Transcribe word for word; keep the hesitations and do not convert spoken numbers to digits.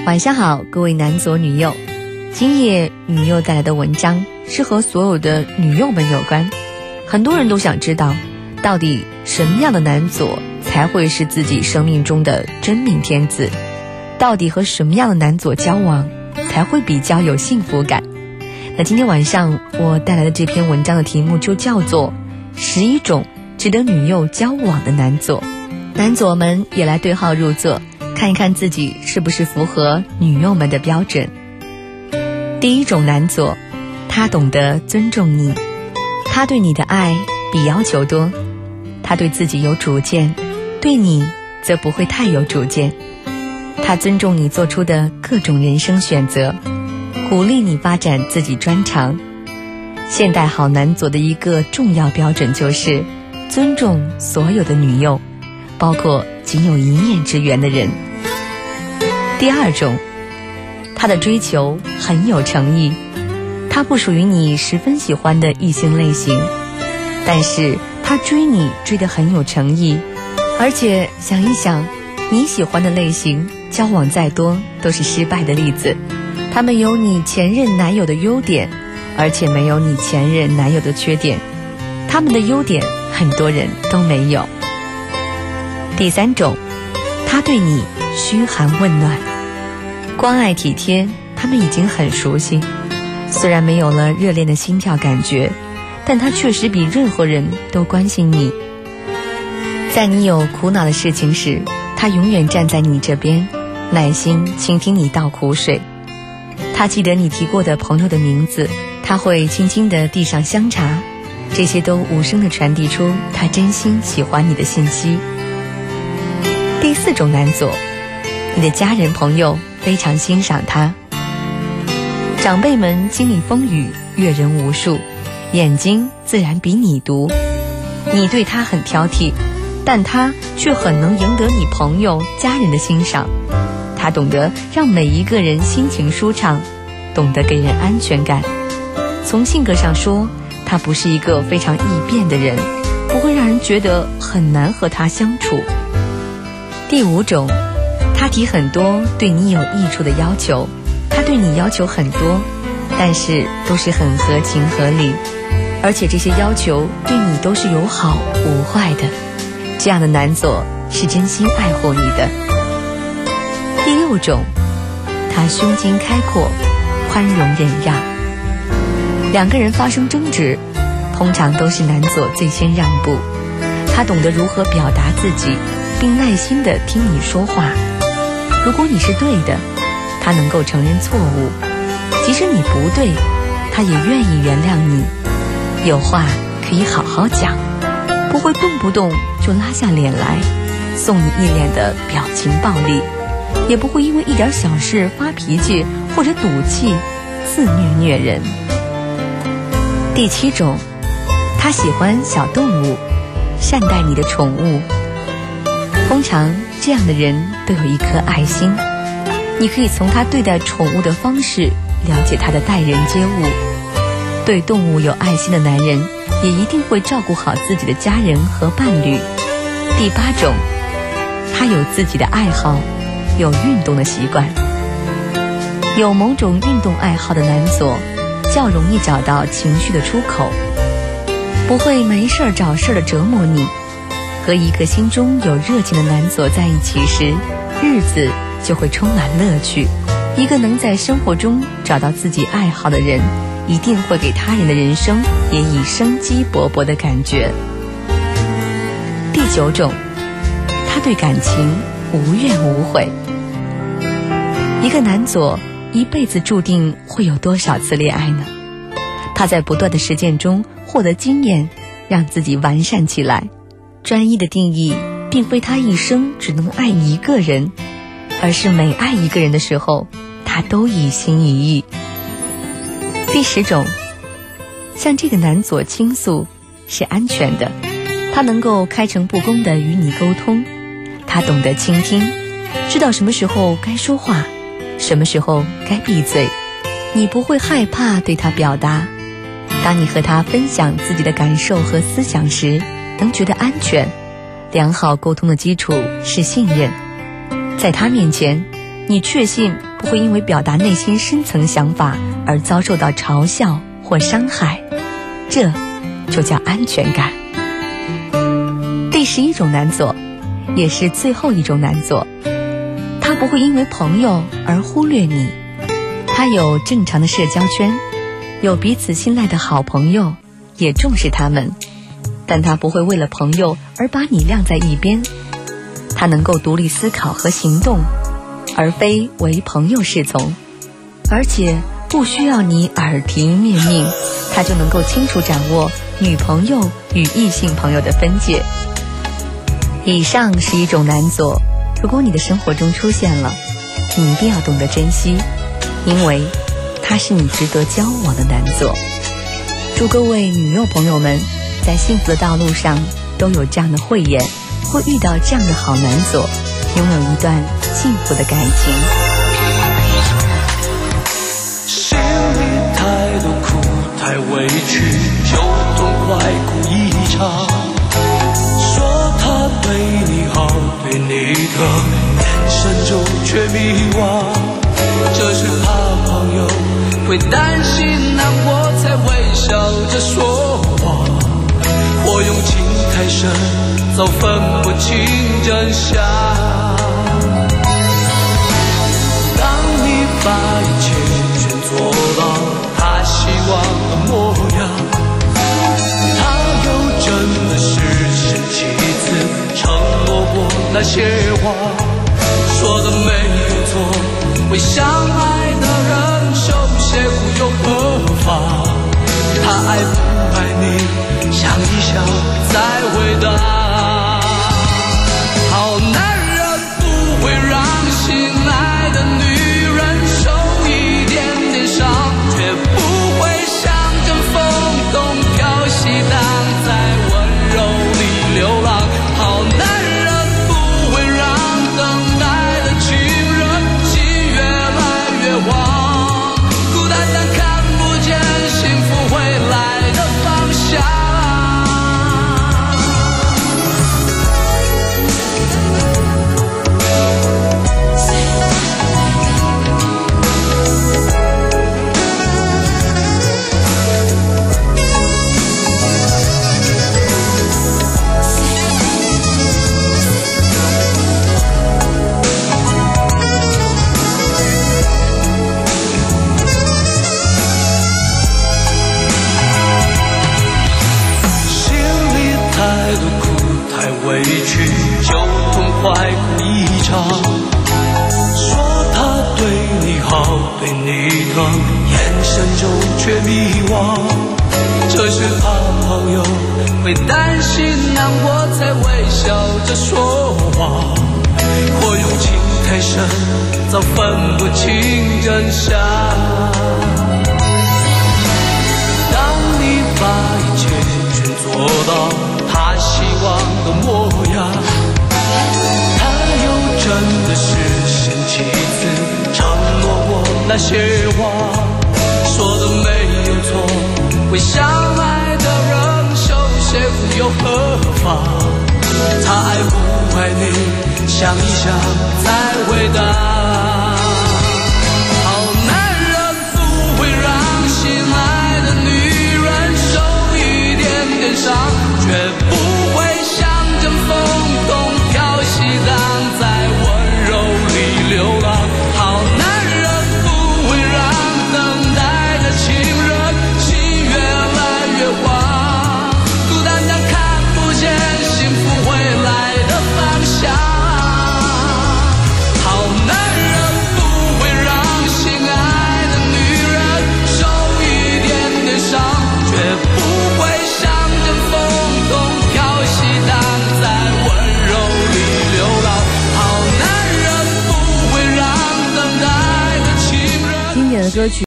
晚上好，各位男左女右。今夜女右带来的文章是和所有的女右们有关。很多人都想知道，到底什么样的男左才会是自己生命中的真命天子？到底和什么样的男左交往才会比较有幸福感？那今天晚上我带来的这篇文章的题目就叫做十一种值得女右交往的男左。男左们也来对号入座，看一看自己是不是符合女右们的标准。第一种男左，他懂得尊重你，他对你的爱比要求多，他对自己有主见，对你则不会太有主见。他尊重你做出的各种人生选择，鼓励你发展自己专长。现代好男左的一个重要标准就是尊重所有的女右，包括仅有一面之缘的人。第二种，他的追求很有诚意，他不属于你十分喜欢的异性类型，但是他追你追得很有诚意。而且想一想，你喜欢的类型交往再多都是失败的例子，他们有你前任男友的优点，而且没有你前任男友的缺点，他们的优点很多人都没有。第三种，他对你嘘寒问暖，关爱体贴，他们已经很熟悉。虽然没有了热恋的心跳感觉，但他确实比任何人都关心你。在你有苦恼的事情时，他永远站在你这边，耐心倾听你倒苦水。他记得你提过的朋友的名字，他会轻轻地递上香茶，这些都无声地传递出他真心喜欢你的信息。第四种男左，你的家人朋友非常欣赏他。长辈们经历风雨，阅人无数，眼睛自然比你毒。你对他很挑剔，但他却很能赢得你朋友家人的欣赏。他懂得让每一个人心情舒畅，懂得给人安全感。从性格上说，他不是一个非常易变的人，不会让人觉得很难和他相处。第五种，他提很多对你有益处的要求，他对你要求很多，但是都是很合情合理，而且这些要求对你都是有好无坏的。这样的男左是真心爱护你的。第六种，他胸襟开阔，宽容忍让。两个人发生争执，通常都是男左最先让步，他懂得如何表达自己，并耐心地听你说话。如果你是对的，他能够承认错误，即使你不对，他也愿意原谅你。有话可以好好讲，不会动不动就拉下脸来送你一脸的表情暴力，也不会因为一点小事发脾气或者赌气自虐虐人。第七种，他喜欢小动物，善待你的宠物。通常这样的人都有一颗爱心，你可以从他对待宠物的方式了解他的待人接物。对动物有爱心的男人也一定会照顾好自己的家人和伴侣。第八种，他有自己的爱好，有运动的习惯。有某种运动爱好的男左较容易找到情绪的出口，不会没事找事的折磨你。和一个心中有热情的男左在一起时，日子就会充满乐趣。一个能在生活中找到自己爱好的人，一定会给他人的人生也以生机勃勃的感觉。第九种，他对感情无怨无悔。一个男左一辈子注定会有多少次恋爱呢？他在不断的实践中获得经验，让自己完善起来。专一的定义并非他一生只能爱一个人，而是每爱一个人的时候，他都一心一意。第十种，向这个男左倾诉是安全的，他能够开诚布公地与你沟通，他懂得倾听，知道什么时候该说话，什么时候该闭嘴。你不会害怕对他表达，当你和他分享自己的感受和思想时，能觉得安全。良好沟通的基础是信任，在他面前，你确信不会因为表达内心深层想法而遭受到嘲笑或伤害，这就叫安全感。第十一种难做，也是最后一种难做，他不会因为朋友而忽略你。他有正常的社交圈，有彼此信赖的好朋友，也重视他们，但他不会为了朋友而把你晾在一边。他能够独立思考和行动，而非为朋友侍从，而且不需要你耳提面命，他就能够清楚掌握女朋友与异性朋友的分界。以上是一种难做，如果你的生活中出现了，你一定要懂得珍惜，因为它是你值得交往的难做。祝各位女友朋友们在幸福的道路上都有这样的慧眼，会遇到这样的好难做，拥有一段幸福的感情。 心里太多苦太委屈，就痛快哭一场。说他对你好对你疼，眼神中却迷惘，这是怕朋友会担心难过才微笑着说谎，或用情太深早分不清真相。当你把一切全做到他希望的模样，他又真的是生气次承诺过那些话，说的没有错，为相爱的人受些苦又何妨？他爱不爱你，想一想再回答。好男人不会让心爱的女人受一点点伤，却不会像阵风东飘西荡，在温柔里流浪。好男人不会让等待的情人心越来越慌，孤单单看不见幸福会来的方向。委屈就痛快哭一场，说他对你好对你疼，眼神中却迷惘，这是怕朋友会担心难过才微笑着说谎，或用情太深早分不清真相。当你把一切全做到他希望的模样，他又真的是生气次承诺过那些话，说的没有错，为相爱的人受些苦又何妨？他爱不爱你，想一想再回答。